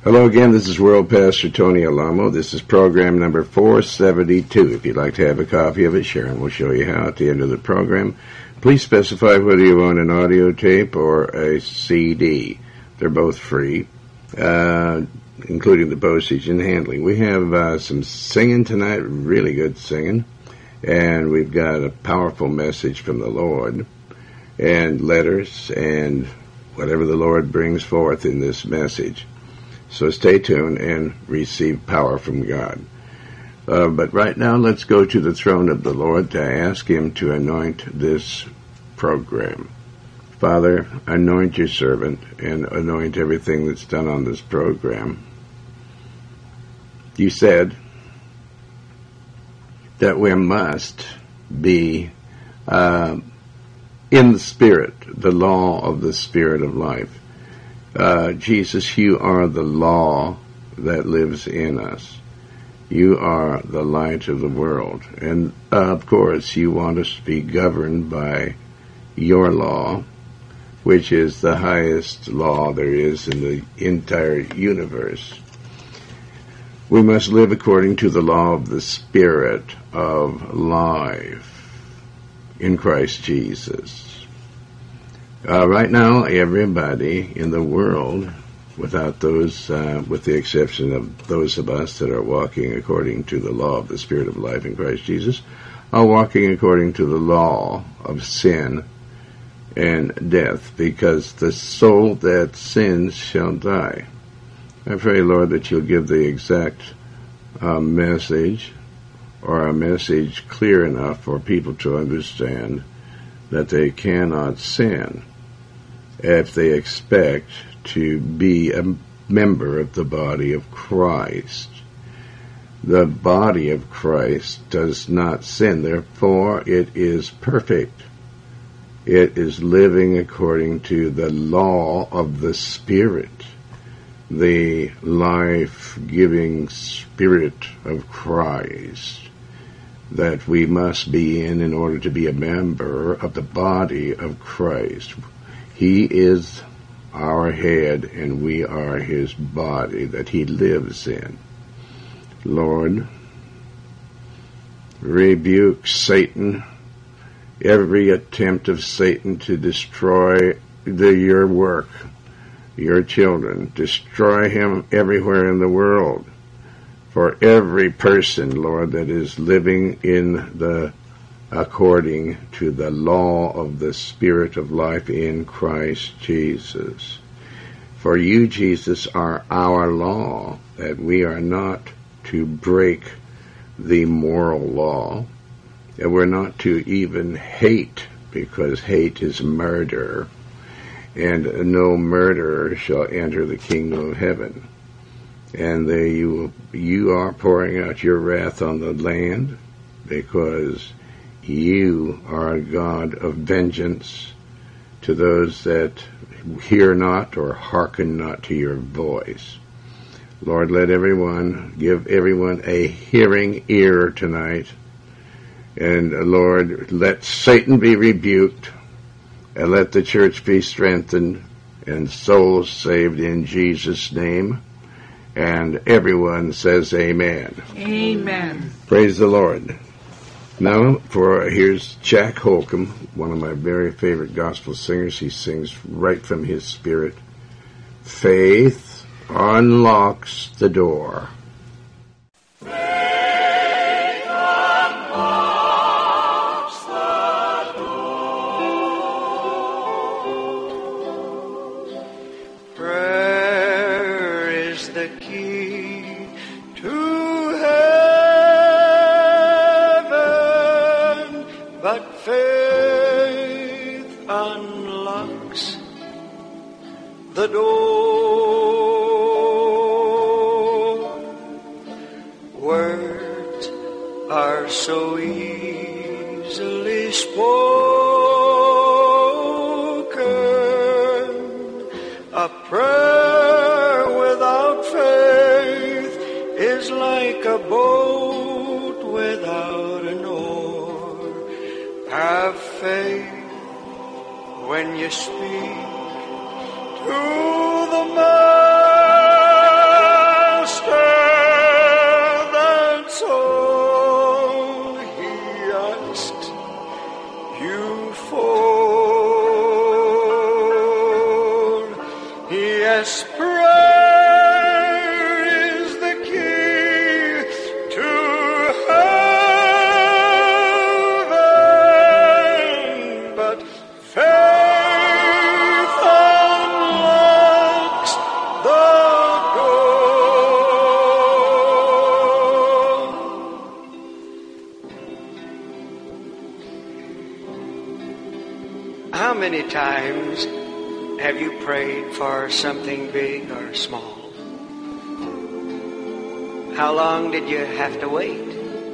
Hello again, this is World Pastor Tony Alamo. This is program number 472. If you'd like to have a copy of it, Sharon will show you how at the end of the program. Please specify whether you want an audio tape or a CD. They're both free, including the postage and handling. We have some singing tonight, really good singing, and we've got a powerful message from the Lord, and letters, and whatever the Lord brings forth in this message. So stay tuned and receive power from God. But right now, let's go to the throne of the Lord to ask Him to anoint this program. Father, anoint your servant and anoint everything that's done on this program. You said that we must be in the Spirit, the law of the Spirit of life. Jesus, you are the law that lives in us. You are the light of the world. And, of course, you want us to be governed by your law, which is the highest law there is in the entire universe. We must live according to the law of the Spirit of life in Christ Jesus. Right now, everybody in the world, without those, with the exception of those of us that are walking according to the law of the Spirit of life in Christ Jesus, are walking according to the law of sin and death, because the soul that sins shall die. I pray, Lord, that you'll give the exact message, or a message clear enough for people to understand that they cannot sin if they expect to be a member of the body of Christ. The body of Christ does not sin, therefore it is perfect. It is living according to the law of the Spirit, the life-giving Spirit of Christ, that we must be in order to be a member of the body of Christ. He is our head, and we are his body that he lives in. Lord, rebuke Satan, every attempt of Satan to destroy your work, your children. Destroy him everywhere in the world. For every person, Lord, that is living according to the law of the Spirit of life in Christ Jesus. For you, Jesus, are our law, that we are not to break the moral law, and we're not to even hate, because hate is murder, and no murderer shall enter the kingdom of heaven. And you are pouring out your wrath on the land, because you are a God of vengeance to those that hear not or hearken not to your voice. Lord, give everyone a hearing ear tonight. And Lord, let Satan be rebuked, and let the church be strengthened, and souls saved in Jesus' name. And everyone says amen. Amen. Praise the Lord. Now, here's Jack Holcomb, one of my very favorite gospel singers. He sings right from his spirit. Faith unlocks the door. Faith unlocks the door. Prayer is the key to heaven, but faith unlocks the door. Words are so easily spoken. A prayer without faith is like a boat without an oar. Have faith when you speak to the mountain. many times have you prayed for something big or small? How long did you have to wait?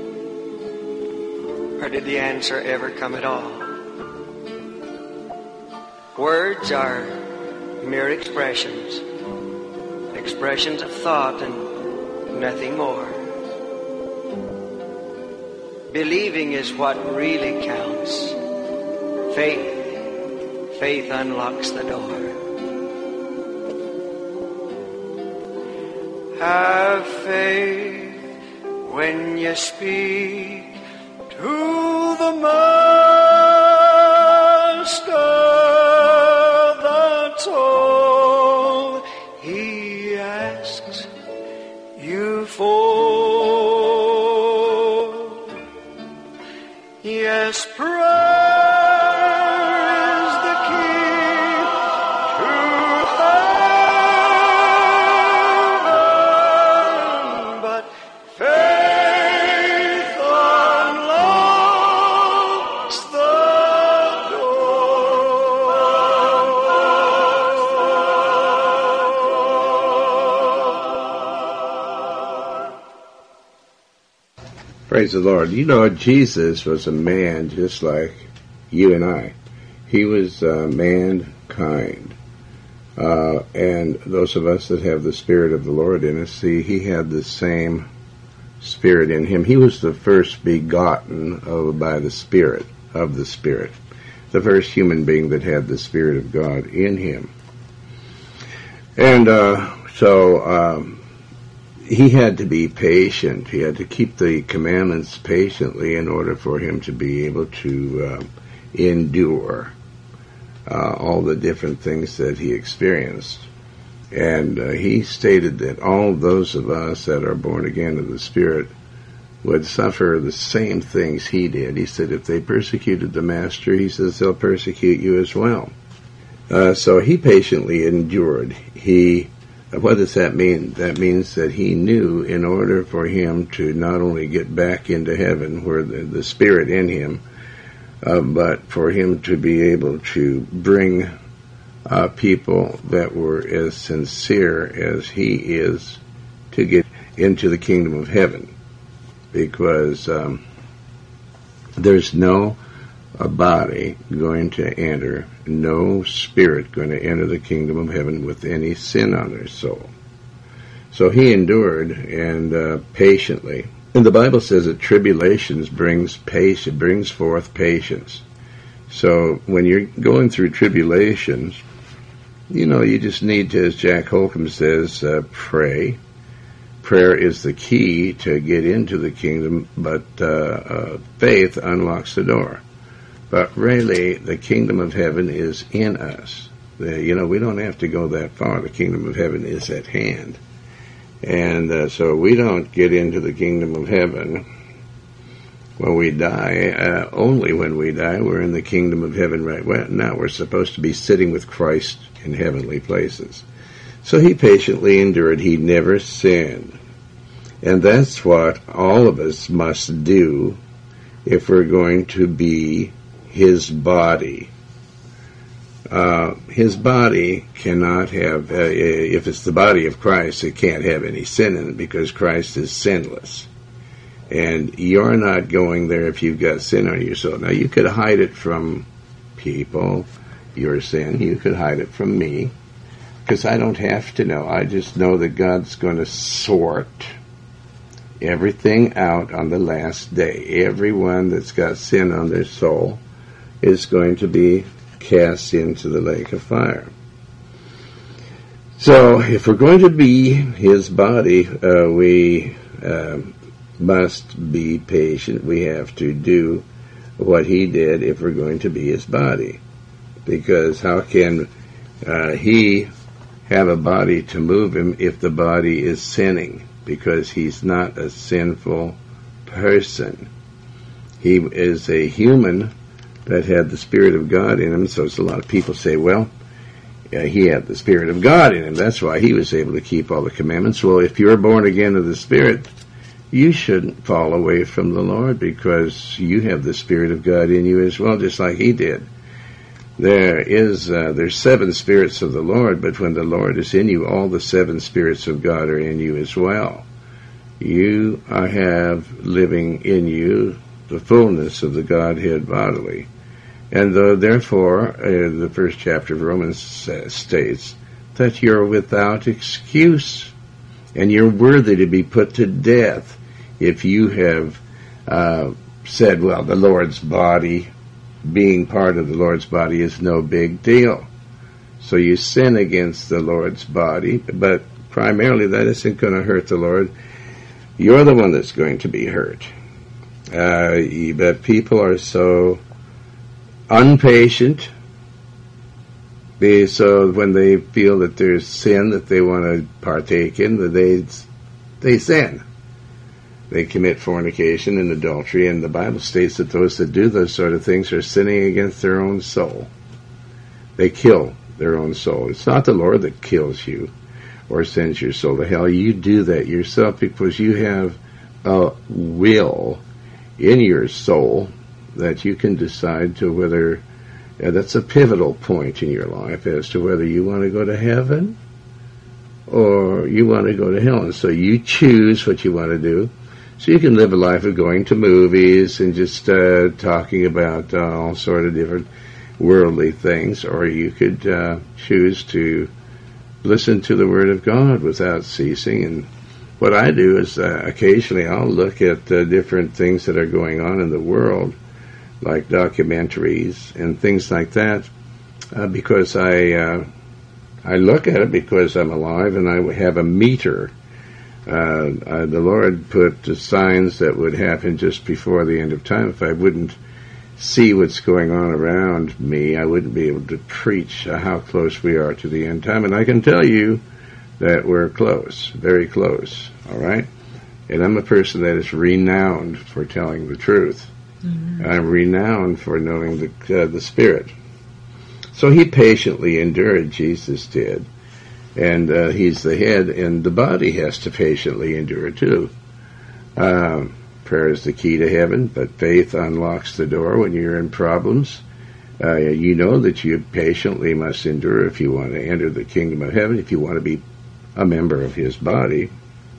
Or did the answer ever come at all? Words are mere expressions. Expressions of thought and nothing more. Believing is what really counts. Faith unlocks the door. Have faith when you speak to the Master. That's all He asks you for. Yes, prayer is the key to heaven, but faith unlocks the door. Praise the Lord. You know, Jesus was a man just like you and I. He was mankind. And those of us that have the Spirit of the Lord in us, see, he had the same Spirit in him. He was the first begotten by the Spirit of the Spirit. The first human being that had the Spirit of God in him. And so he had to be patient. He had to keep the commandments patiently in order for him to be able to endure all the different things that he experienced. And he stated that all those of us that are born again of the Spirit would suffer the same things he did. He said if they persecuted the Master, he says they'll persecute you as well. So he patiently endured. What does that mean? That means that he knew in order for him to not only get back into heaven where the Spirit in him, but for him to be able to bring people that were as sincere as he is to get into the kingdom of heaven. Because there's no body going to enter, no spirit going to enter the kingdom of heaven with any sin on their soul. So he endured and patiently. And the Bible says that tribulations brings forth patience. So when you're going through tribulations, you just need to, as Jack Holcomb says, pray. Prayer is the key to get into the kingdom, but faith unlocks the door. But really, the kingdom of heaven is in us. We don't have to go that far. The kingdom of heaven is at hand. And so we don't get into the kingdom of heaven when we die. Only when we die, we're in the kingdom of heaven right now. We're supposed to be sitting with Christ in heavenly places. So he patiently endured. He never sinned. And that's what all of us must do if we're going to be his body. His body cannot have, if it's the body of Christ, it can't have any sin in it because Christ is sinless. And you're not going there if you've got sin on your soul. Now, you could hide it from people, your sin. You could hide it from me because I don't have to know. I just know that God's going to sort everything out on the last day. Everyone that's got sin on their soul is going to be cast into the lake of fire. So if we're going to be his body, we must be patient. We have to do what he did if we're going to be his body. Because how can he have a body to move him if the body is sinning? Because he's not a sinful person. He is a human that had the Spirit of God in him. So a lot of people say, well, he had the Spirit of God in him. That's why he was able to keep all the commandments. Well, if you're born again of the Spirit, you shouldn't fall away from the Lord because you have the Spirit of God in you as well, just like he did. there's 7 spirits of the Lord, but when the Lord is in you, all the 7 spirits of God are in you as well. You have living in you the fullness of the Godhead bodily. And therefore, the first chapter of Romans states that you're without excuse, and you're worthy to be put to death if you have said, well, the Lord's body, being part of the Lord's body is no big deal. So you sin against the Lord's body, but primarily that isn't going to hurt the Lord. You're the one that's going to be hurt. But people are so impatient, so when they feel that there's sin that they want to partake in, they sin. They commit fornication and adultery, and the Bible states that those that do those sort of things are sinning against their own soul. They kill their own soul. It's not the Lord that kills you or sends your soul to hell. You do that yourself because you have a will in your soul that you can decide to whether, that's a pivotal point in your life as to whether you want to go to heaven or you want to go to hell. And so you choose what you want to do. So you can live a life of going to movies and just talking about all sort of different worldly things, or you could choose to listen to the Word of God without ceasing. And what I do is occasionally I'll look at different things that are going on in the world, like documentaries and things like that, because I look at it because I'm alive and I have a meter. The Lord put the signs that would happen just before the end of time. If I wouldn't see what's going on around me, I wouldn't be able to preach how close we are to the end time. And I can tell you that we're close, very close, all right? And I'm a person that is renowned for telling the truth. Mm-hmm. I'm renowned for knowing the Spirit. So he patiently endured, Jesus did. And he's the head, and the body has to patiently endure too. Prayer is the key to heaven, but faith unlocks the door when you're in problems. You know that you patiently must endure if you want to enter the kingdom of heaven, if you want to be a member of his body.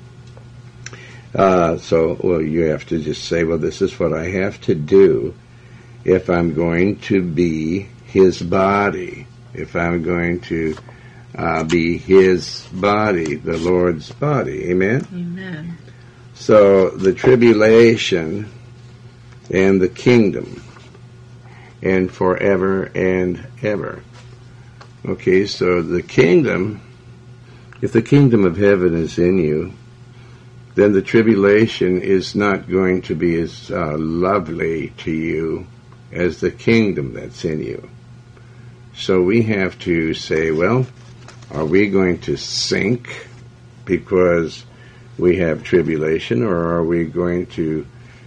So you have to just say, well, this is what I have to do if I'm going to be his body, if I'm going to be his body, the Lord's body. Amen? Amen. So the tribulation and the kingdom and forever and ever. Okay, so the kingdom, if the kingdom of heaven is in you, then the tribulation is not going to be as lovely to you as the kingdom that's in you. So we have to say, well, are we going to sink because we have tribulation, or are we going to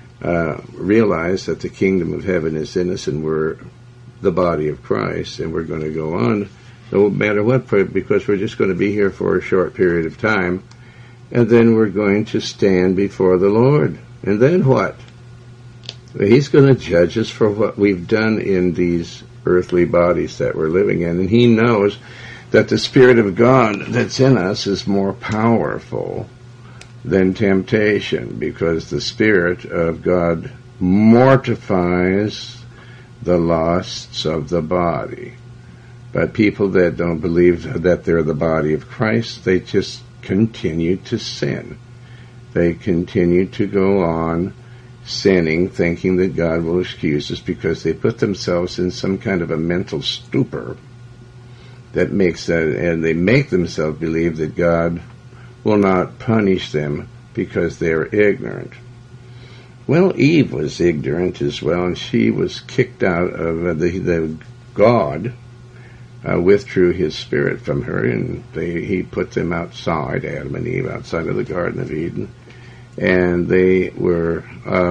realize that the kingdom of heaven is in us and we're the body of Christ and we're going to go on no matter what, because we're just going to be here for a short period of time, and then we're going to stand before the Lord. And then what? He's going to judge us for what we've done in these earthly bodies that we're living in, and he knows that the Spirit of God that's in us is more powerful than temptation, because the Spirit of God mortifies the lusts of the body. But people that don't believe that they're the body of Christ, they just continue to sin. They continue to go on sinning, thinking that God will excuse us, because they put themselves in some kind of a mental stupor that makes that, and they make themselves believe that God will not punish them because they're ignorant. Well, Eve was ignorant as well, and she was kicked out of the God withdrew his Spirit from her, and he put them outside, Adam and Eve, outside of the Garden of Eden, and they were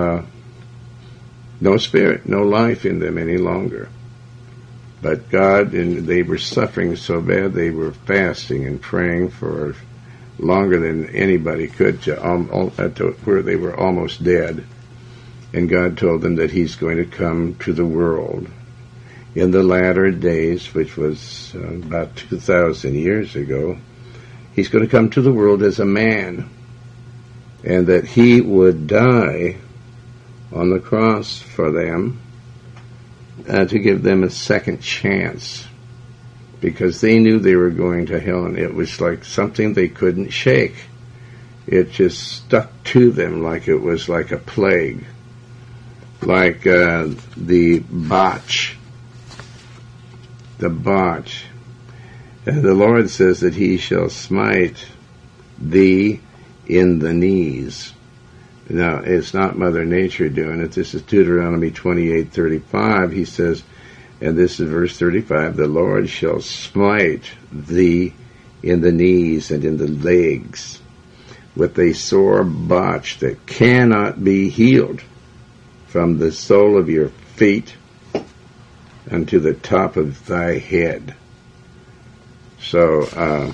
no spirit, no life in them any longer. But God, and they were suffering so bad, they were fasting and praying for longer than anybody could, to where they were almost dead. And God told them that he's going to come to the world in the latter days, which was about 2,000 years ago, he's going to come to the world as a man, and that he would die on the cross for them to give them a second chance, because they knew they were going to hell, and it was like something they couldn't shake. It just stuck to them like it was like a plague, like the botch. The botch. And the Lord says that he shall smite thee in the knees. Now, it's not Mother Nature doing it. This is Deuteronomy 28:35. He says, and this is verse 35, the Lord shall smite thee in the knees and in the legs with a sore botch that cannot be healed from the sole of your feet unto the top of thy head. So,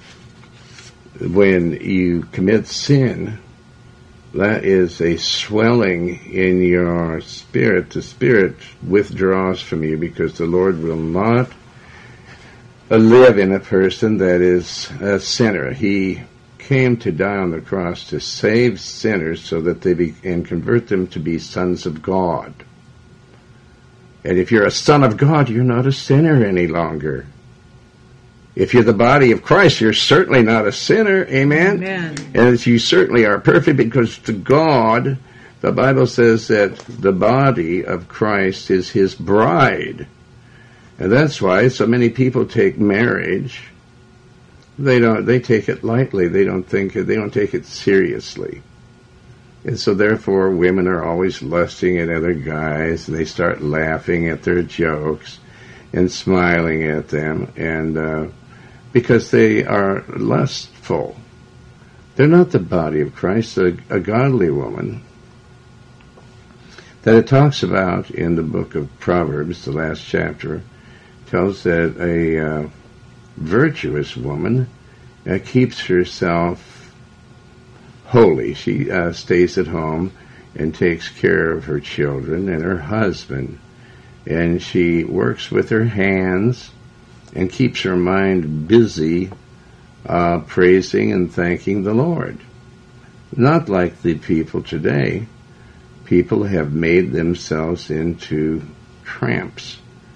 when you commit sin, that is a swelling in your spirit. The spirit withdraws from you, because the Lord will not live in a person that is a sinner. He came to die on the cross to save sinners so that they and convert them to be sons of God. And if you're a son of God, you're not a sinner any longer. If you're the body of Christ, you're certainly not a sinner. Amen? Amen. And you certainly are perfect, because to God, the Bible says that the body of Christ is his bride. And that's why so many people take marriage. They take it lightly. They don't take it seriously. And so therefore women are always lusting at other guys, and they start laughing at their jokes and smiling at them, and because they are lustful. They're not the body of Christ. A godly woman that it talks about in the book of Proverbs, the last chapter, tells that a virtuous woman keeps herself holy. She stays at home and takes care of her children and her husband, and she works with her hands and keeps her mind busy praising and thanking the Lord. Not like the people today. People have made themselves into tramps,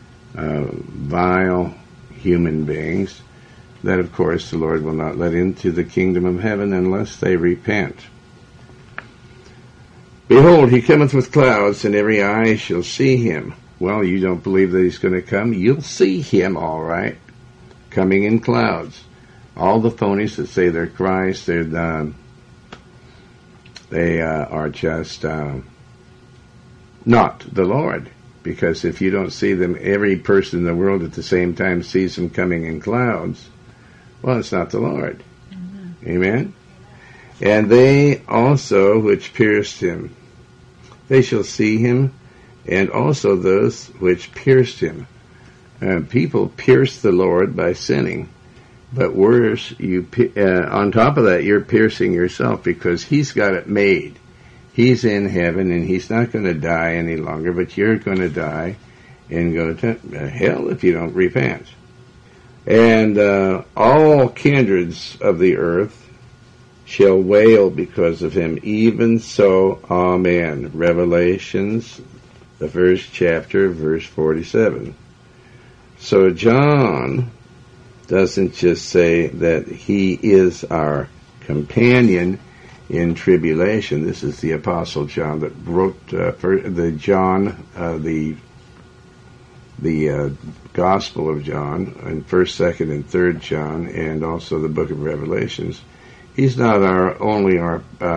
vile human beings that, of course, the Lord will not let into the kingdom of heaven unless they repent. Behold, he cometh with clouds, and every eye shall see him. Well, you don't believe that he's going to come? You'll see him, all right, coming in clouds. All the phonies that say they're Christ, they are just not the Lord. Because if you don't see them, every person in the world at the same time sees him coming in clouds, well, it's not the Lord. Mm-hmm. Amen? And they also which pierced him, they shall see him, and also those which pierced him. People pierce the Lord by sinning, but worse, on top of that, you're piercing yourself, because he's got it made. He's in heaven, and he's not going to die any longer, but you're going to die and go to hell if you don't repent. And all kindreds of the earth shall wail because of him. Even so, amen. Revelations, the first chapter, verse 47. So John doesn't just say that he is our companion in tribulation. This is the Apostle John that wrote the Gospel of John, and 1st, 2nd, and 3rd John, and also the book of Revelations. He's not only our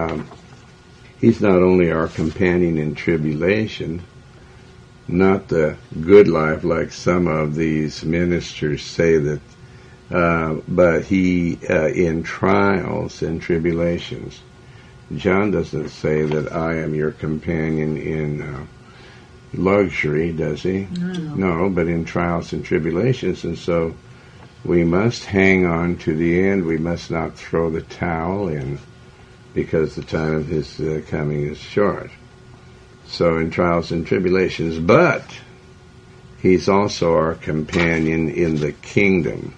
companion in tribulation, not the good life like some of these ministers say that, but he in trials and tribulations. John doesn't say that I am your companion in luxury, does he? No, but in trials and tribulations. And so we must hang on to the end. We must not throw the towel in, because the time of his coming is short. So in trials and tribulations. But He's also our companion in the kingdom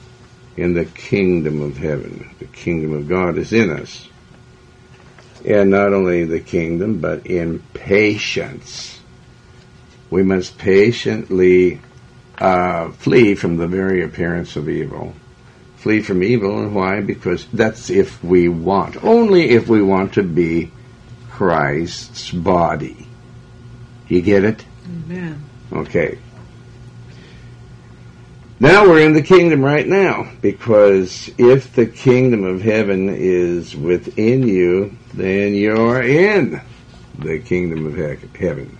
of heaven. The kingdom of God is in us. And not only the kingdom, but in patience. We must patiently flee from the very appearance of evil. Flee from evil, and why? Because that's if we want. Only if we want to be Christ's body. You get it? Amen. Okay. Now we're in the kingdom right now, because if the kingdom of heaven is within you, then you're in the kingdom of heaven.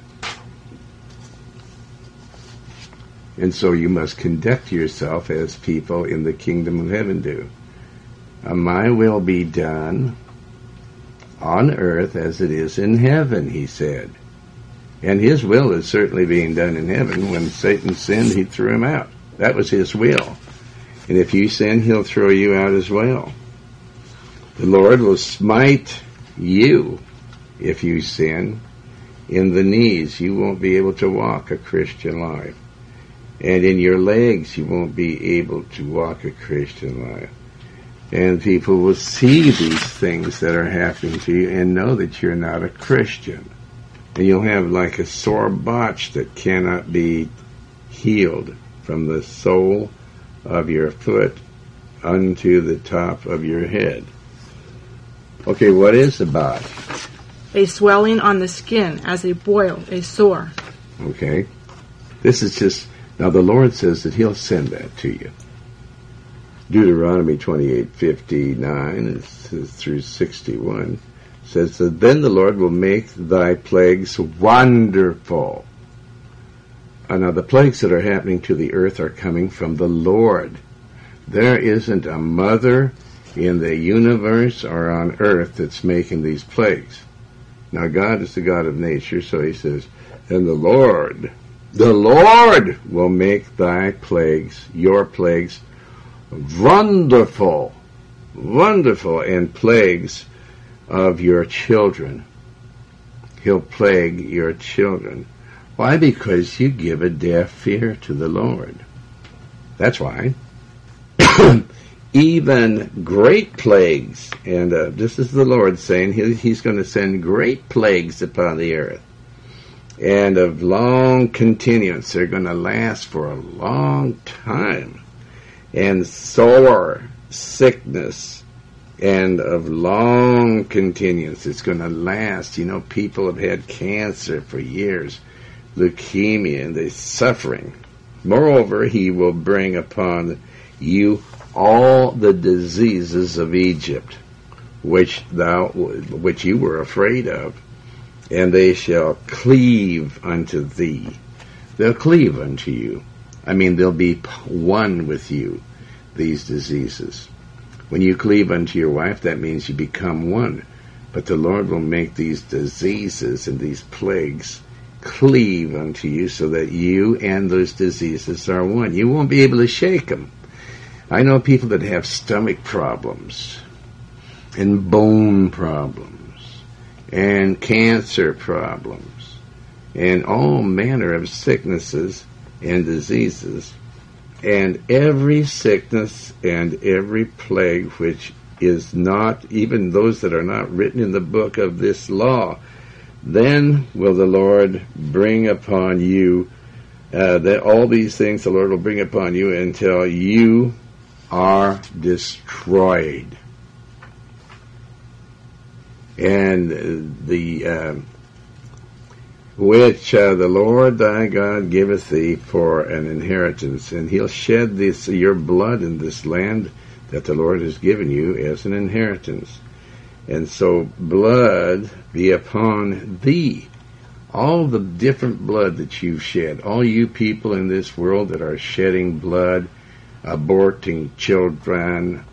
And so you must conduct yourself as people in the kingdom of heaven do. My will be done on earth as it is in heaven, he said. And his will is certainly being done in heaven. When Satan sinned, he threw him out. That was his will. And if you sin, he'll throw you out as well. The Lord will smite you if you sin in the knees. You won't be able to walk a Christian life. And in your legs, you won't be able to walk a Christian life. And people will see these things that are happening to you and know that you're not a Christian. And you'll have like a sore botch that cannot be healed from the sole of your foot unto the top of your head. Okay, what is a botch? A swelling on the skin, as a boil, a sore. Okay. This is just... Now the Lord says that he'll send that to you. Deuteronomy 28:59 through 61 says that then the Lord will make thy plagues wonderful. Now the plagues that are happening to the earth are coming from the Lord. There isn't a mother in the universe or on earth that's making these plagues. Now God is the God of nature, so he says, and the Lord will make thy plagues, your plagues, wonderful, and plagues of your children. He'll plague your children. Why? Because you give a deaf ear to the Lord. That's why. Even great plagues, and this is the Lord saying he's going to send great plagues upon the earth. And of long continuance. They're going to last for a long time. And sore sickness, and of long continuance. It's going to last. You know, people have had cancer for years, leukemia, and they're suffering. Moreover, he will bring upon you all the diseases of Egypt, which you were afraid of. And they shall cleave unto thee. They'll cleave unto you. I mean, they'll be one with you, these diseases. When you cleave unto your wife, that means you become one. But the Lord will make these diseases and these plagues cleave unto you so that you and those diseases are one. You won't be able to shake them. I know people that have stomach problems and bone problems and cancer problems, and all manner of sicknesses and diseases, and every sickness and every plague which is not, even those that are not written in the book of this law, then will the Lord bring upon you, that all these things the Lord will bring upon you until you are destroyed. And which the Lord thy God giveth thee for an inheritance, and he'll shed your blood in this land that the Lord has given you as an inheritance. And so blood be upon thee. All the different blood that you've shed, all you people in this world that are shedding blood, aborting children,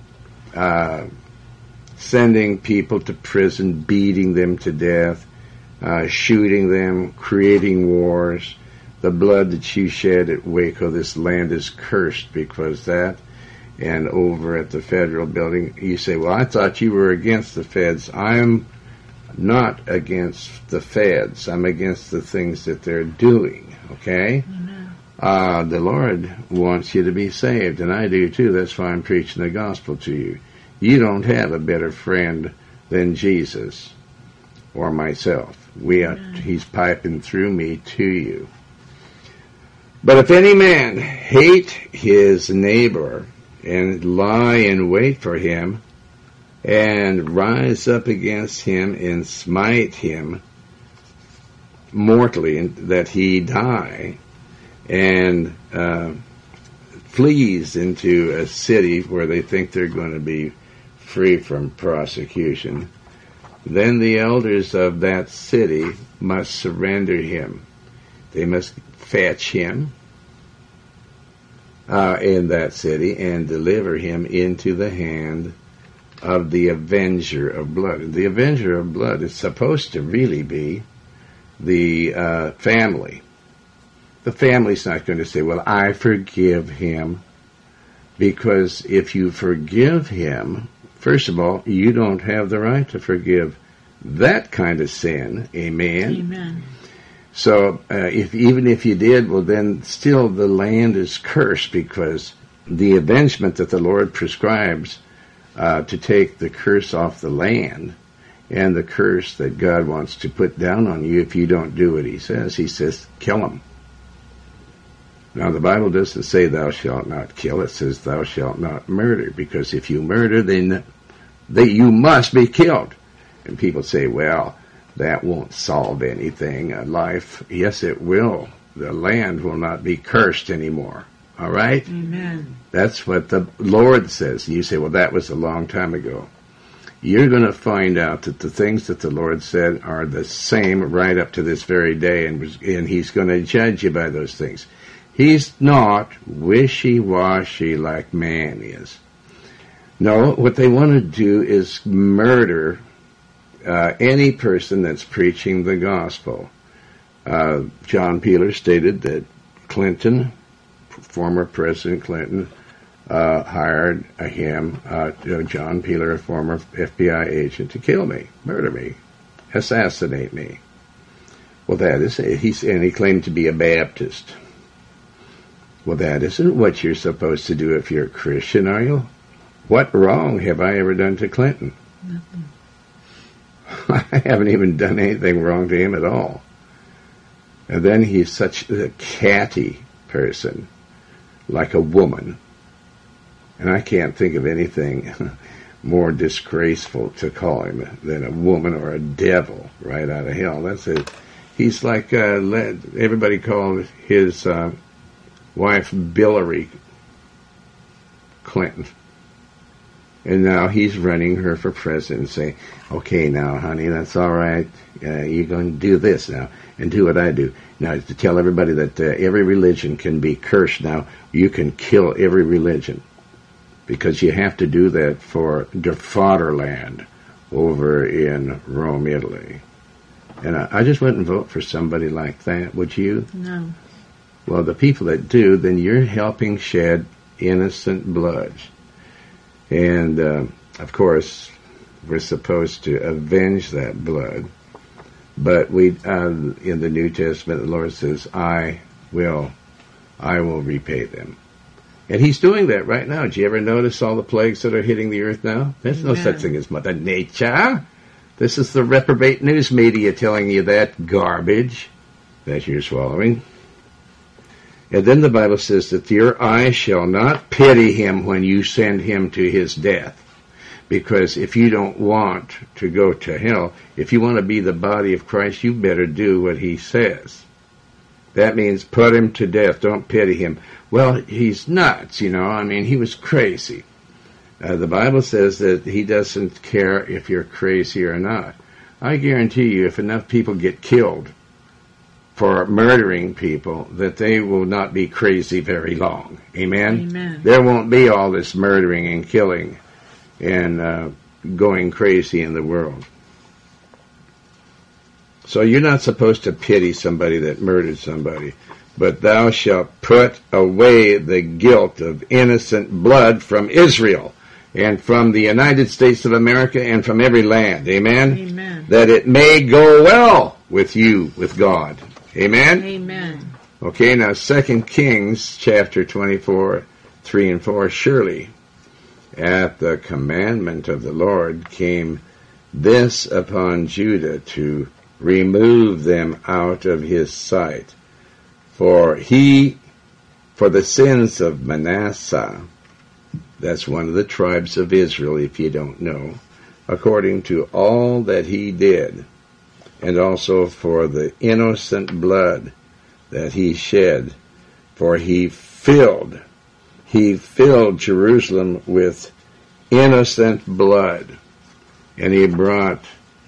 sending people to prison, beating them to death, shooting them, creating wars. The blood that you shed at Waco, this land is cursed because that. And over at the federal building, you say, well, I thought you were against the feds. I'm not against the feds. I'm against the things that they're doing, okay? Amen. The Lord wants you to be saved, and I do too. That's why I'm preaching the gospel to you. You don't have a better friend than Jesus or myself. He's piping through me to you. But if any man hate his neighbor and lie in wait for him and rise up against him and smite him mortally, that he die, and flees into a city where they think they're going to be free from prosecution, then the elders of that city must surrender him. They must fetch him in that city and deliver him into the hand of the avenger of blood. And the avenger of blood is supposed to really be the family. The family's not going to say, well, I forgive him, because if you forgive him, first of all, you don't have the right to forgive that kind of sin. Amen? Amen. So even if you did, well, then still the land is cursed, because the avengement that the Lord prescribes to take the curse off the land, and the curse that God wants to put down on you if you don't do what he says kill him. Now, the Bible doesn't say thou shalt not kill. It says thou shalt not murder, because if you murder, then you must be killed. And people say, well, that won't solve anything. Life, yes, it will. The land will not be cursed anymore. All right? Amen. That's what the Lord says. You say, well, that was a long time ago. You're going to find out that the things that the Lord said are the same right up to this very day, and he's going to judge you by those things. He's not wishy-washy like man is. No, what they want to do is murder any person that's preaching the gospel. John Peeler stated that Clinton, former President Clinton, hired him, John Peeler, a former FBI agent, to kill me, murder me, assassinate me. Well, that is, and he claimed to be a Baptist. Well, that isn't what you're supposed to do if you're a Christian, are you? What wrong have I ever done to Clinton? Nothing. I haven't even done anything wrong to him at all. And then he's such a catty person, like a woman. And I can't think of anything more disgraceful to call him than a woman or a devil right out of hell. That's it. He's like, everybody called his wife Hillary Clinton. And now he's running her for president and saying, okay, now, honey, that's all right. You're going to do this now and do what I do. Now, to tell everybody that every religion can be cursed now, you can kill every religion, because you have to do that for the Fatherland over in Rome, Italy. And I just wouldn't vote for somebody like that, would you? No. Well, the people that do, then you're helping shed innocent blood. And, of course, we're supposed to avenge that blood. But in the New Testament, the Lord says, I will repay them. And he's doing that right now. Do you ever notice all the plagues that are hitting the earth now? There's no such thing as Mother Nature. This is the reprobate news media telling you that garbage that you're swallowing. And then the Bible says that your eye shall not pity him when you send him to his death. Because if you don't want to go to hell, if you want to be the body of Christ, you better do what he says. That means put him to death. Don't pity him. Well, he's nuts, you know. I mean, he was crazy. The Bible says that he doesn't care if you're crazy or not. I guarantee you, if enough people get killed for murdering people, that they will not be crazy very long. Amen? Amen. There won't be all this murdering and killing and going crazy in the world. So you're not supposed to pity somebody that murdered somebody, but thou shalt put away the guilt of innocent blood from Israel and from the United States of America and from every land. Amen? Amen. That it may go well with you, with God. Amen? Amen. Okay, now 2 Kings chapter 24, 3 and 4. Surely at the commandment of the Lord came this upon Judah to remove them out of his sight. For the sins of Manasseh, that's one of the tribes of Israel, if you don't know, according to all that he did, and also for the innocent blood that he shed, for he filled Jerusalem with innocent blood, and he brought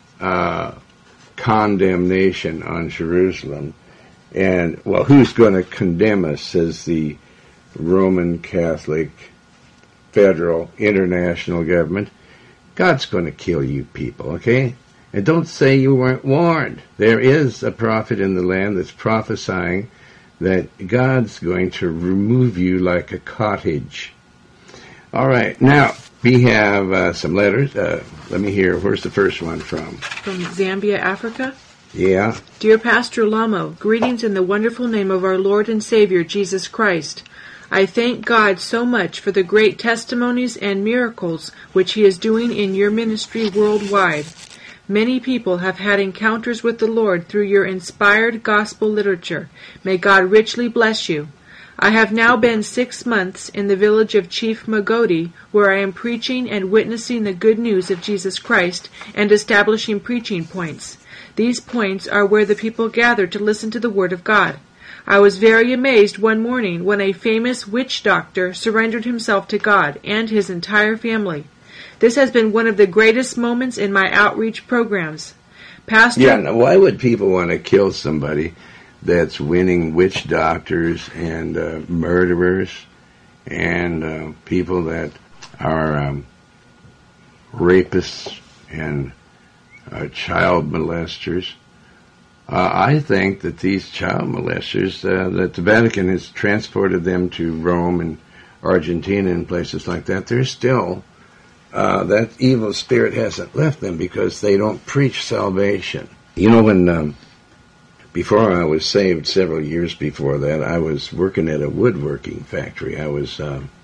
condemnation on Jerusalem. And, well, who's going to condemn us, says the Roman Catholic federal international government. God's going to kill you people, okay? And don't say you weren't warned. There is a prophet in the land that's prophesying that God's going to remove you like a cottage. All right, now we have some letters. Let me hear. Where's the first one from? From Zambia, Africa. Yeah. Dear Pastor Lamo, greetings in the wonderful name of our Lord and Savior, Jesus Christ. I thank God so much for the great testimonies and miracles which He is doing in your ministry worldwide. Many people have had encounters with the Lord through your inspired gospel literature. May God richly bless you. I have now been 6 months in the village of Chief Magodi, where I am preaching and witnessing the good news of Jesus Christ and establishing preaching points. These points are where the people gather to listen to the Word of God. I was very amazed one morning when a famous witch doctor surrendered himself to God and his entire family. This has been one of the greatest moments in my outreach programs. Pastor... Yeah, now why would people want to kill somebody that's winning witch doctors and murderers and people that are rapists and child molesters? I think that these child molesters, that the Vatican has transported them to Rome and Argentina and places like that, they're still, that evil spirit hasn't left them because they don't preach salvation. You know, when, before I was saved, several years before that, I was working at a woodworking factory. I was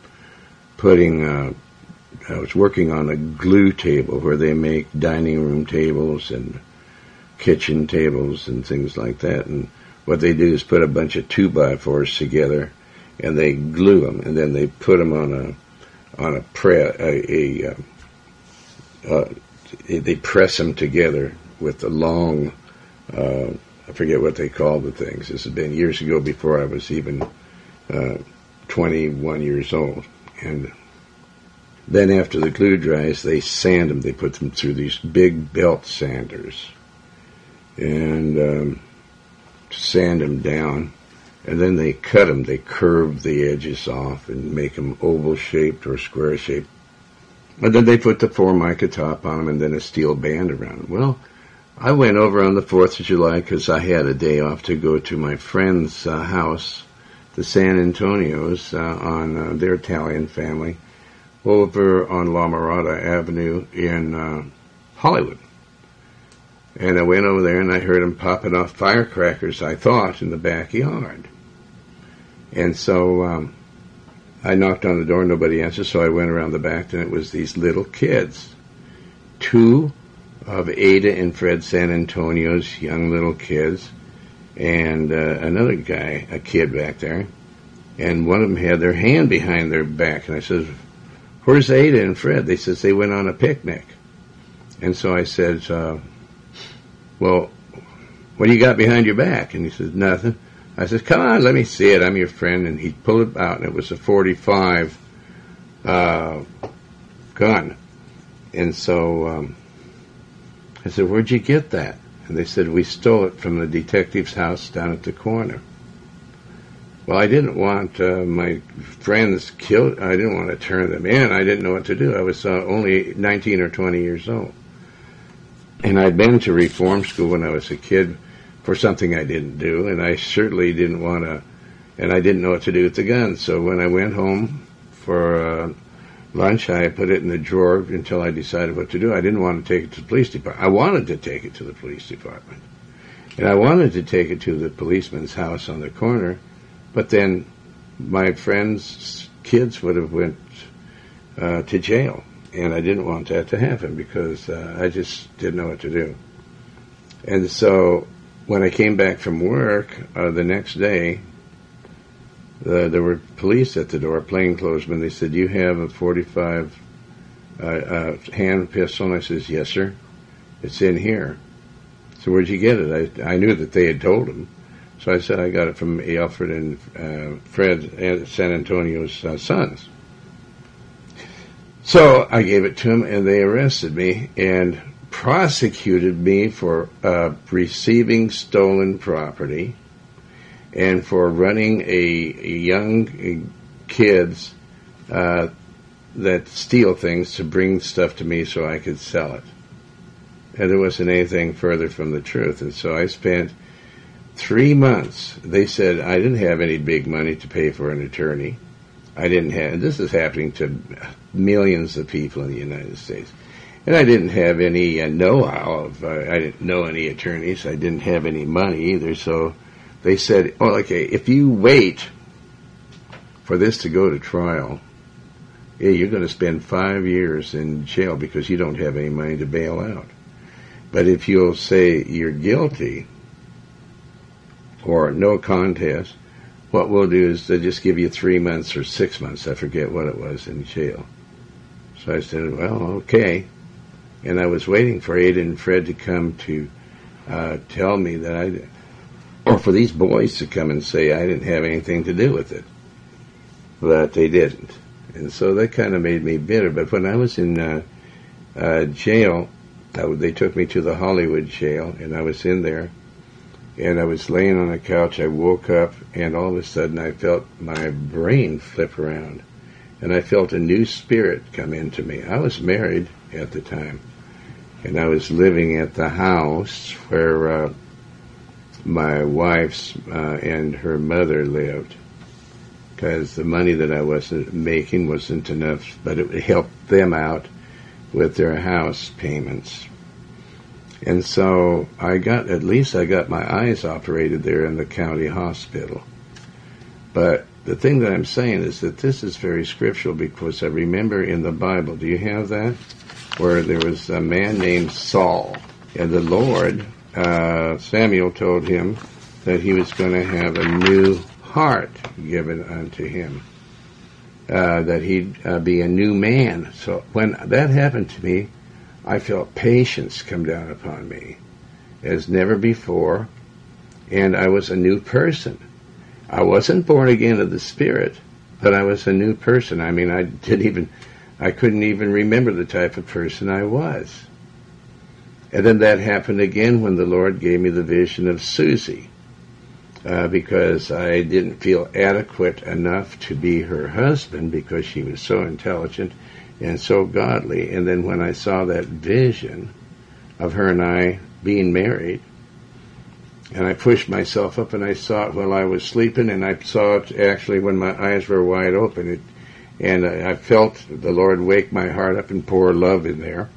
working on a glue table where they make dining room tables and kitchen tables and things like that. And what they do is put a bunch of 2x4s together, and they glue them, and then they put them they press them together with the long, I forget what they call the things. This has been years ago before I was even 21 years old. And then after the glue dries, they sand them. They put them through these big belt sanders and sand them down. And then they cut them. They curve the edges off and make them oval-shaped or square-shaped. And then they put the Formica top on them and then a steel band around them. Well, I went over on the 4th of July because I had a day off to go to my friend's house, the San Antonios, on their Italian family, over on La Mirada Avenue in Hollywood. And I went over there and I heard them popping off firecrackers, I thought, in the backyard. And so I knocked on the door, nobody answered, so I went around the back, and it was these little kids. 2 of Ada and Fred San Antonio's young little kids, and another guy, a kid back there, and one of them had their hand behind their back, and I said, "Where's Ada and Fred?" They said they went on a picnic. And so I said, "Well, what do you got behind your back?" And he said, "Nothing." I said, "Come on, let me see it. I'm your friend." And he pulled it out, and it was a .45 gun. And so I said, "Where'd you get that?" And they said, "We stole it from the detective's house down at the corner." Well, I didn't want my friends killed. I didn't want to turn them in. I didn't know what to do. I was only 19 or 20 years old. And I'd been to reform school when I was a kid for something I didn't do, and I certainly didn't want to, and I didn't know what to do with the gun. So when I went home for lunch, I put it in the drawer until I decided what to do. I didn't want to take it to the police department. I wanted to take it to the police department. And I wanted to take it to the policeman's house on the corner, but then my friends' kids would have went to jail. And I didn't want that to happen because I just didn't know what to do. And so when I came back from work the next day, there were police at the door, plainclothesmen. They said, "You have a .45 hand pistol?" And I says, "Yes, sir. It's in here." So where'd you get it? I knew that they had told him. So I said, "I got it from Alfred and Fred, San Antonio's sons." So I gave it to them, and they arrested me and prosecuted me for receiving stolen property and for running a young kids that steal things to bring stuff to me so I could sell it. And there wasn't anything further from the truth. And so I spent 3 months. They said I didn't have any big money to pay for an attorney. I didn't have, this is happening to millions of people in the United States. And I didn't have any know-how of, I didn't know any attorneys. I didn't have any money either. So they said, "Oh, okay, if you wait for this to go to trial, yeah, you're going to spend 5 years in jail because you don't have any money to bail out. But if you'll say you're guilty or no contest, what we'll do is they'll just give you 3 months or 6 months, I forget what it was, in jail." So I said, "Well, okay." And I was waiting for Ada and Fred to come to tell me that or for these boys to come and say I didn't have anything to do with it. But they didn't. And so that kind of made me bitter. But when I was in jail, they took me to the Hollywood jail, and I was in there. And I was laying on a couch. I woke up, and all of a sudden I felt my brain flip around. And I felt a new spirit come into me. I was married at the time. And I was living at the house where my wife's and her mother lived. Because the money that I wasn't making wasn't enough, but it would help them out with their house payments. And so I got my eyes operated there in the county hospital. But the thing that I'm saying is that this is very scriptural because I remember in the Bible, do you have that? Where there was a man named Saul, and the Lord, Samuel told him that he was going to have a new heart given unto him, that he'd be a new man. So when that happened to me, I felt patience come down upon me as never before, and I was a new person. I wasn't born again of the Spirit, but I was a new person. I mean, I couldn't even remember the type of person I was. And then that happened again when the Lord gave me the vision of Susie, because I didn't feel adequate enough to be her husband because she was so intelligent and so godly. And then when I saw that vision of her and I being married, and I pushed myself up and I saw it while I was sleeping, and I saw it actually when my eyes were wide open. And I felt the Lord wake my heart up and pour love in there.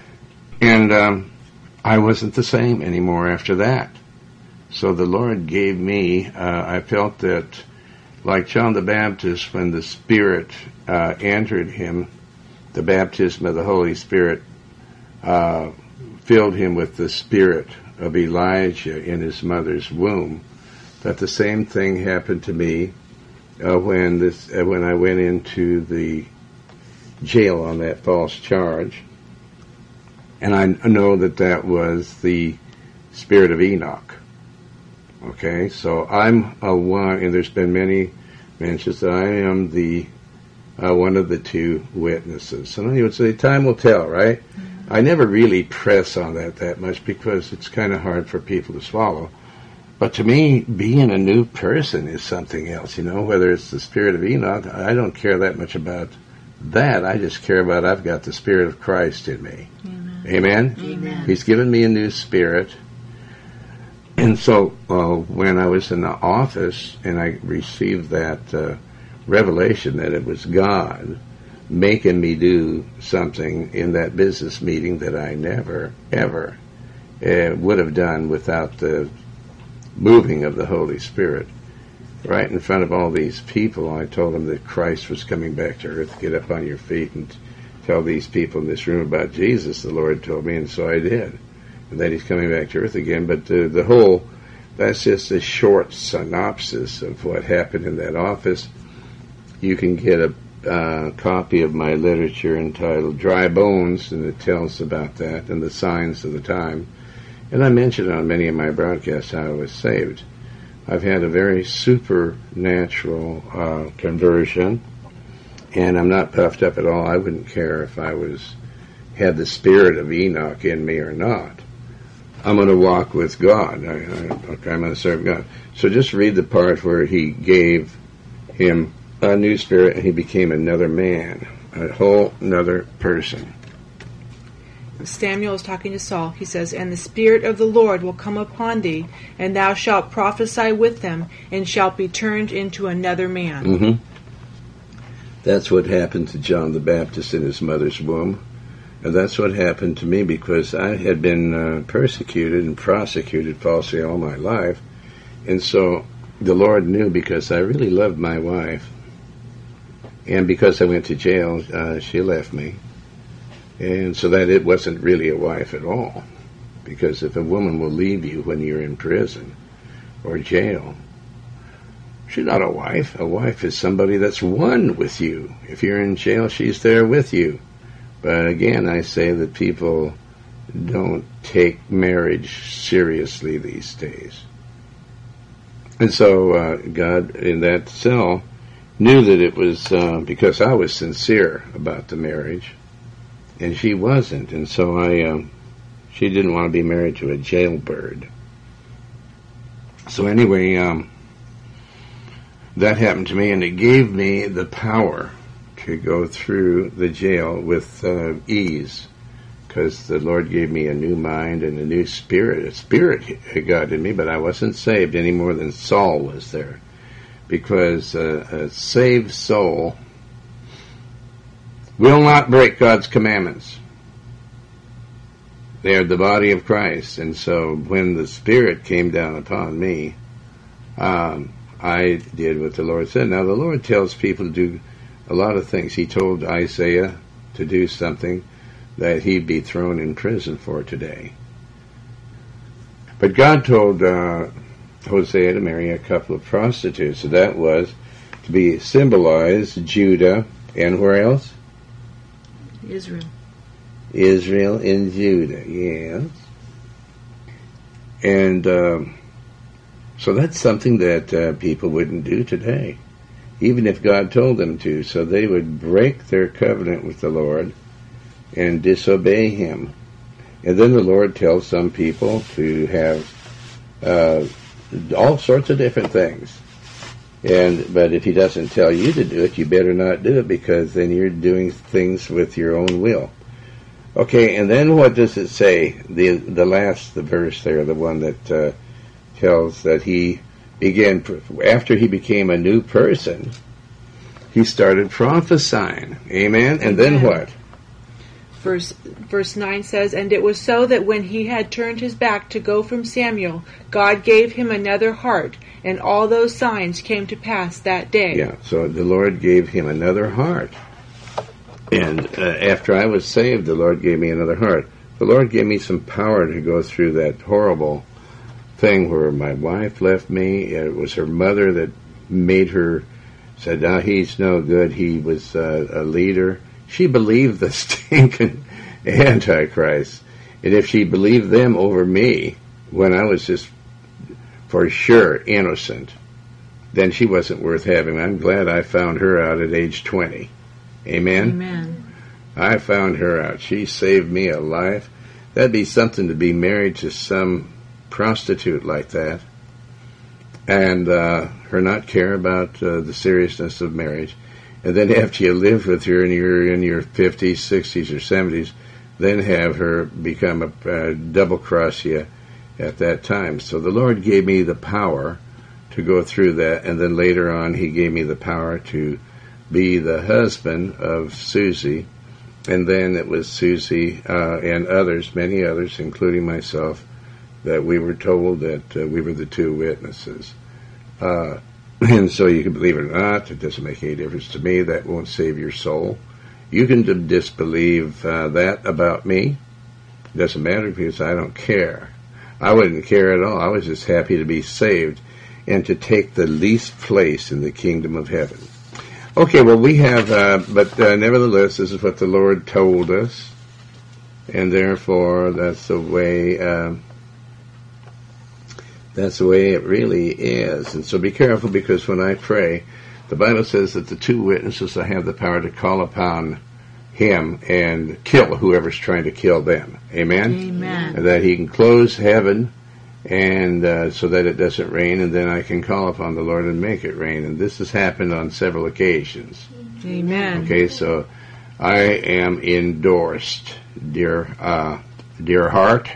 And I wasn't the same anymore after that. So the Lord gave me, I felt that like John the Baptist, when the Spirit entered him, the baptism of the Holy Spirit filled him with the spirit of Elijah in his mother's womb, that the same thing happened to me when I went into the jail on that false charge. And I know that was the spirit of Enoch. Okay, so I'm one, and there's been many mentions that I am the one of the two witnesses. And you would say, time will tell, right? Mm-hmm. I never really press on that much because it's kind of hard for people to swallow. But to me, being a new person is something else, whether it's the spirit of Enoch. I don't care that much about that. I just care about I've got the Spirit of Christ in me. Amen? Amen. He's given me a new spirit. And so when I was in the office and I received that revelation that it was God making me do something in that business meeting that I never, ever would have done without the moving of the Holy Spirit. Right in front of all these people, I told them that Christ was coming back to earth. Get up on your feet and tell these people in this room about Jesus, the Lord told me, and so I did. And that he's coming back to earth again. But that's just a short synopsis of what happened in that office. You can get a copy of my literature entitled Dry Bones, and it tells about that and the signs of the time. And I mentioned on many of my broadcasts how I was saved. I've had a very supernatural conversion, and I'm not puffed up at all. I wouldn't care if I had the spirit of Enoch in me or not. I'm going to walk with God. I'm going to serve God. So just read the part where he gave him a new spirit and he became another man, a whole another person. Samuel is talking to Saul. He says, "And the Spirit of the Lord will come upon thee, and thou shalt prophesy with them, and shalt be turned into another man." Mm-hmm. That's what happened to John the Baptist in his mother's womb. And that's what happened to me because I had been persecuted and prosecuted falsely all my life. And so the Lord knew, because I really loved my wife, and because I went to jail, she left me. And so that it wasn't really a wife at all. Because if a woman will leave you when you're in prison or jail, she's not a wife. A wife is somebody that's one with you. If you're in jail, she's there with you. But again, I say that people don't take marriage seriously these days. And so God, in that cell, knew that it was because I was sincere about the marriage, and she wasn't. And so she didn't want to be married to a jailbird. So anyway, that happened to me, and it gave me the power to go through the jail with ease, because the Lord gave me a new mind and a new spirit. A spirit had got in me, but I wasn't saved any more than Saul was there, because a saved soul will not break God's commandments. They are the body of Christ. And so when the Spirit came down upon me, I did what the Lord said. Now the Lord tells people to do a lot of things. He told Isaiah to do something that he'd be thrown in prison for today. But God told Hosea to marry a couple of prostitutes. So that was to be symbolized Judah and where else? Israel. Israel and Judah, yes. And so that's something that people wouldn't do today, even if God told them to. So they would break their covenant with the Lord and disobey Him. And then the Lord tells some people to have all sorts of different things. But if He doesn't tell you to do it, you better not do it, because then you're doing things with your own will. Okay, and then what does it say? The verse there, the one that tells that he began, after he became a new person, he started prophesying. Amen? And then what? Verse 9 says, "And it was so that when he had turned his back to go from Samuel, God gave him another heart, and all those signs came to pass that day." Yeah, so the Lord gave him another heart. And after I was saved, the Lord gave me another heart. The Lord gave me some power to go through that horrible thing where my wife left me. It was her mother that made her, said, "Ah, he's no good. He was a leader." She believed the stinking Antichrist. And if she believed them over me, when I was just for sure innocent, then she wasn't worth having. I'm glad I found her out at age 20. Amen? Amen. I found her out. She saved me a life. That'd be something to be married to some prostitute like that, and her not care about the seriousness of marriage. And then after you live with her and you're in your 50s, 60s, or 70s, then have her become a double-cross you at that time. So the Lord gave me the power to go through that, and then later on He gave me the power to be the husband of Susie. And then it was Susie and others, many others, including myself, that we were told that we were the two witnesses. And so you can believe it or not, it doesn't make any difference to me. That won't save your soul. You can disbelieve that about me. It doesn't matter because I don't care. I wouldn't care at all. I was just happy to be saved and to take the least place in the kingdom of heaven. Okay, well, we have, but nevertheless, this is what the Lord told us, and therefore that's the way it really is. And so be careful, because when I pray, the Bible says that the two witnesses will have the power to call upon him and kill whoever's trying to kill them. Amen? Amen. And that he can close heaven and so that it doesn't rain, and then I can call upon the Lord and make it rain. And this has happened on several occasions. Amen. Okay, so I am endorsed, dear heart.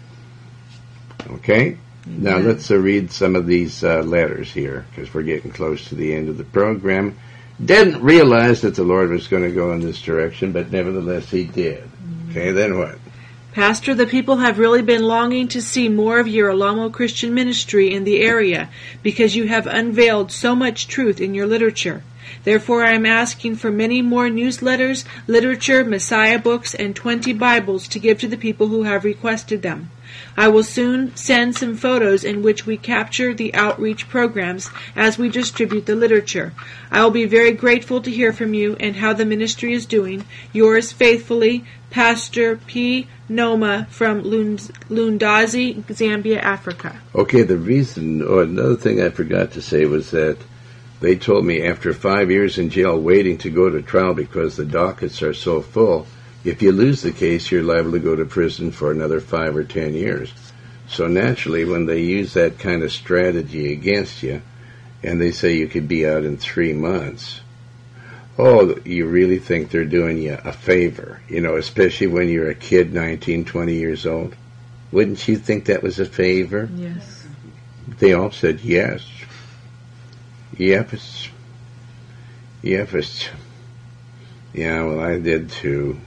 Okay? Amen. Now let's read some of these letters here, because we're getting close to the end of the program. Didn't realize that the Lord was going to go in this direction, but nevertheless he did. Okay, then what? Pastor, the people have really been longing to see more of your Alamo Christian ministry in the area because you have unveiled so much truth in your literature. Therefore, I am asking for many more newsletters, literature, Messiah books, and 20 Bibles to give to the people who have requested them. I will soon send some photos in which we capture the outreach programs as we distribute the literature. I will be very grateful to hear from you and how the ministry is doing. Yours faithfully, Pastor P. Noma from Lundazi, Zambia, Africa. Okay, the reason, another thing I forgot to say was that they told me after 5 years in jail waiting to go to trial because the dockets are so full, if you lose the case, you're liable to go to prison for another 5 or 10 years. So naturally, when they use that kind of strategy against you, and they say you could be out in 3 months, you really think they're doing you a favor, especially when you're a kid, 19, 20 years old. Wouldn't you think that was a favor? Yes. They all said yes. Yep. Yeah, well, I did too.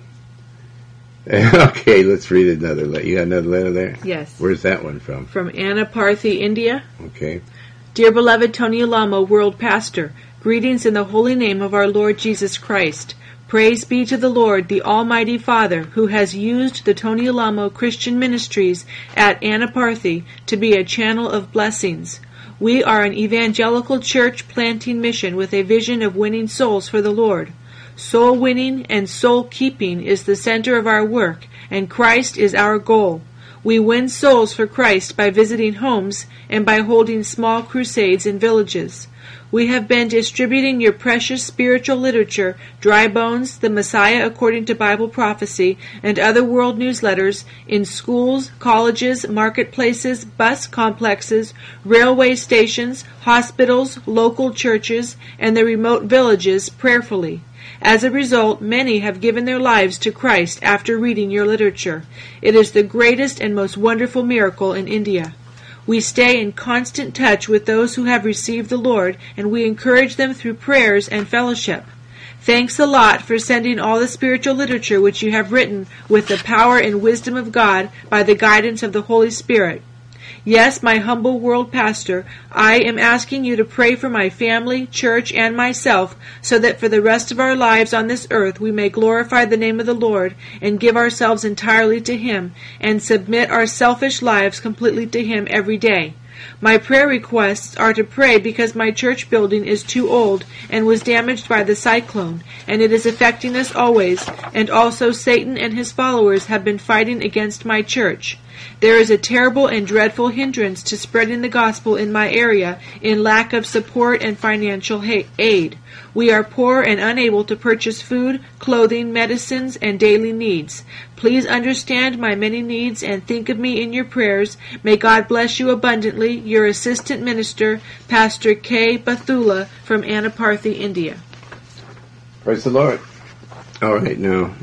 Okay, let's read another letter. You got another letter there? Yes. Where's that one from? From Anaparthi, India. Okay. Dear beloved Tony Alamo, World Pastor, greetings in the holy name of our Lord Jesus Christ. Praise be to the Lord, the Almighty Father, who has used the Tony Alamo Christian Ministries at Anaparthi to be a channel of blessings. We are an evangelical church planting mission with a vision of winning souls for the Lord. Soul winning and soul keeping is the center of our work, and Christ is our goal. We win souls for Christ by visiting homes and by holding small crusades in villages. We have been distributing your precious spiritual literature, Dry Bones, The Messiah According to Bible Prophecy, and other world newsletters in schools, colleges, marketplaces, bus complexes, railway stations, hospitals, local churches, and the remote villages prayerfully. As a result, many have given their lives to Christ after reading your literature. It is the greatest and most wonderful miracle in India. We stay in constant touch with those who have received the Lord, and we encourage them through prayers and fellowship. Thanks a lot for sending all the spiritual literature which you have written with the power and wisdom of God by the guidance of the Holy Spirit. Yes, my humble world pastor, I am asking you to pray for my family, church, and myself, so that for the rest of our lives on this earth we may glorify the name of the Lord and give ourselves entirely to Him and submit our selfish lives completely to Him every day. My prayer requests are to pray because my church building is too old and was damaged by the cyclone, and it is affecting us always, and also Satan and his followers have been fighting against my church. There is a terrible and dreadful hindrance to spreading the gospel in my area in lack of support and financial aid. We are poor and unable to purchase food, clothing, medicines, and daily needs. Please understand my many needs and think of me in your prayers. May God bless you abundantly. Your assistant minister, Pastor K. Bathula from Anaparthi, India. Praise the Lord. All right, now,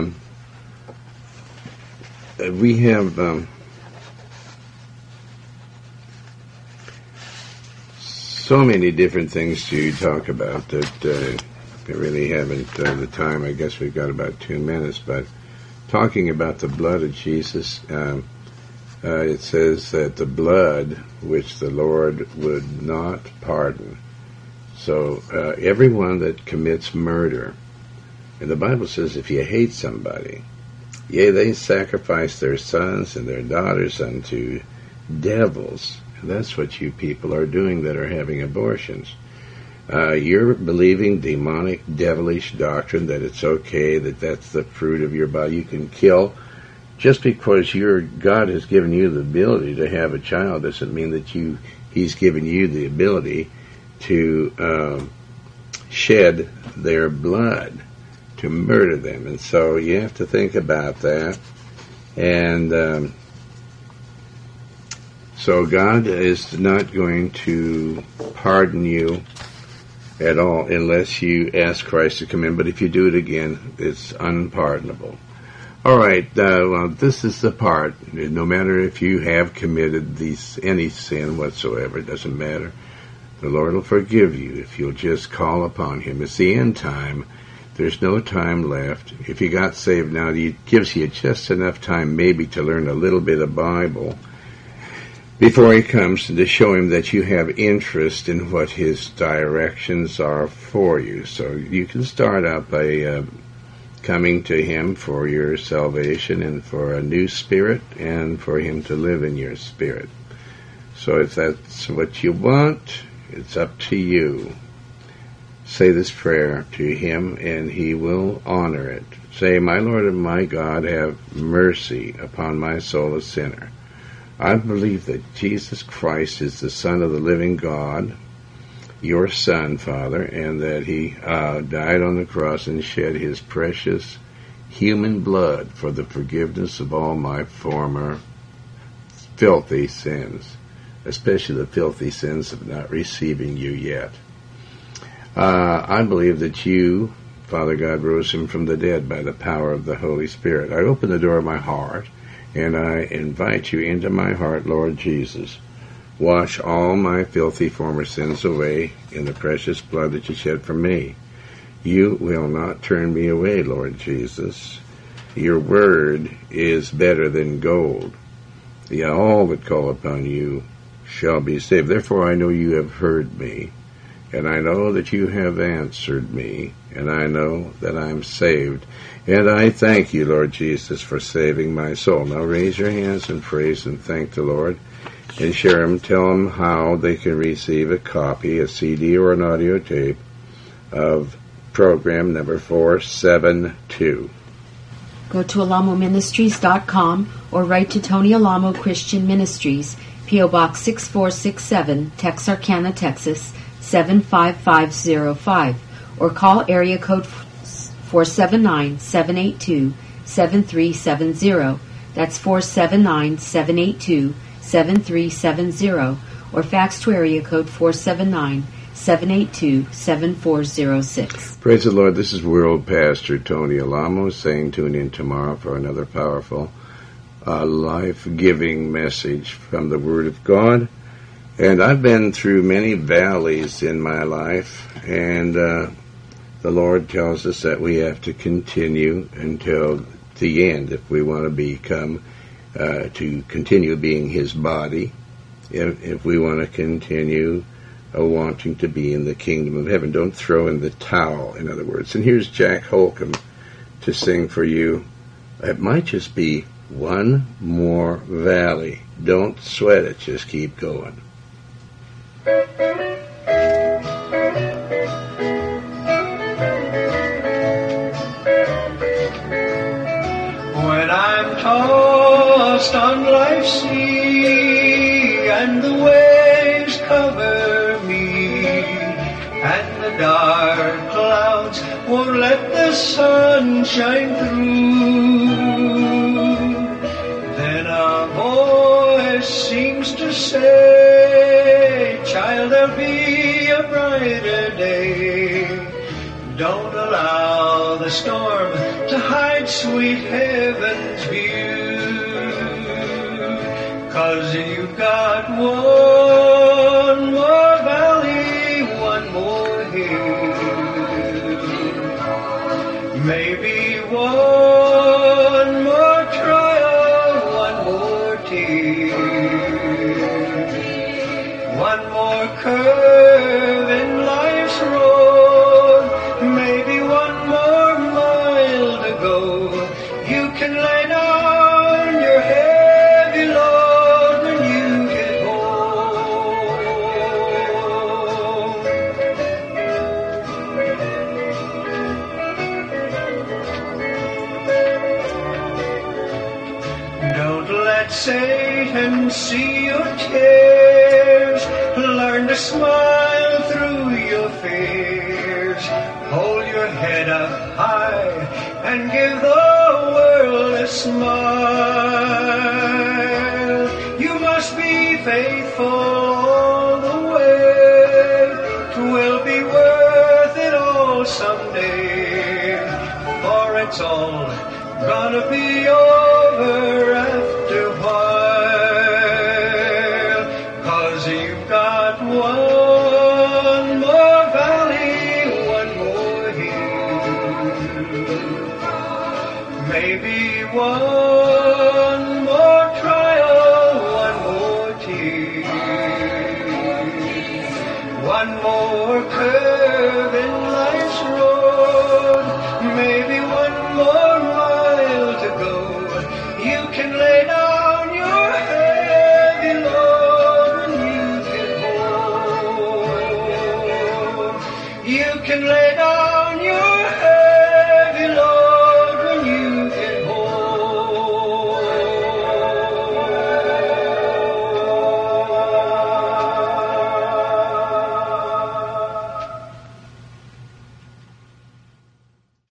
we have so many different things to talk about that we really haven't the time. I guess we've got about 2 minutes, but talking about the blood of Jesus, it says that the blood which the Lord would not pardon. So everyone that commits murder, and the Bible says if you hate somebody, yea, they sacrifice their sons and their daughters unto devils. And that's what you people are doing that are having abortions. You're believing demonic, devilish doctrine that it's okay, that that's the fruit of your body. You can kill. Just because God has given you the ability to have a child doesn't mean that He's given you the ability to shed their blood, to murder them. And so you have to think about that. And so God is not going to pardon you at all unless you ask Christ to come in. But if you do it again, it's unpardonable. All right, well, this is the part. No matter if you have committed any sin whatsoever, it doesn't matter. The Lord will forgive you if you'll just call upon Him. It's the end time. There's no time left. If you got saved now, it gives you just enough time maybe to learn a little bit of Bible before He comes, and to show Him that you have interest in what His directions are for you. So you can start out by coming to Him for your salvation and for a new spirit and for Him to live in your spirit. So if that's what you want, it's up to you. Say this prayer to Him and He will honor it. Say, my Lord and my God, have mercy upon my soul, a sinner. I believe that Jesus Christ is the Son of the living God, your Son, Father, and that He died on the cross and shed His precious human blood for the forgiveness of all my former filthy sins, especially the filthy sins of not receiving you yet. I believe that you, Father God, rose Him from the dead by the power of the Holy Spirit. I open the door of my heart, and I invite you into my heart, Lord Jesus. Wash all my filthy former sins away in the precious blood that you shed for me. You will not turn me away, Lord Jesus. Your word is better than gold. Yeah, all that call upon you shall be saved. Therefore I know you have heard me, and I know that you have answered me, and I know that I'm saved. And I thank you, Lord Jesus, for saving my soul. Now raise your hands and praise and thank the Lord, and share them. Tell them how they can receive a copy, a CD or an audio tape of program number 472. Go to alamoministries.com or write to Tony Alamo Christian Ministries, P.O. Box 6467, Texarkana, Texas 75505, or call area code 479-782-7370. That's 479-782-7370, or fax to area code 479-782-7406. Praise the Lord. This is World Pastor Tony Alamo saying tune in tomorrow for another powerful, life-giving message from the Word of God. And I've been through many valleys in my life, and the Lord tells us that we have to continue until the end if we want to become, to continue being His body, if we want to continue wanting to be in the kingdom of heaven. Don't throw in the towel, in other words. And here's Jack Holcomb to sing for you. It might just be one more valley. Don't sweat it, just keep going. When I'm tossed on life's sea and the waves cover me and the dark clouds won't let the sun shine through, then a voice seems to say, child, there'll be a brighter day. Don't allow the storm to hide sweet heaven's view, 'cause you've got one more valley, one more hill, maybe one more trial, one more tear. curve in life's road, maybe one more mile to go. You can lay down your heavy load when you get home. Don't let Satan see your tears. Learn to smile through your fears. Hold your head up high and give the world a smile. You must be faithful all the way. 'Twill be worth it all someday. For it's all gonna be over after a while. 'Cause you've got one more valley, one more hill, maybe one more trial, one more tear, one more curve in life's road, maybe one more mile to go. You can lay down your heavy load when you get home. You can lay down your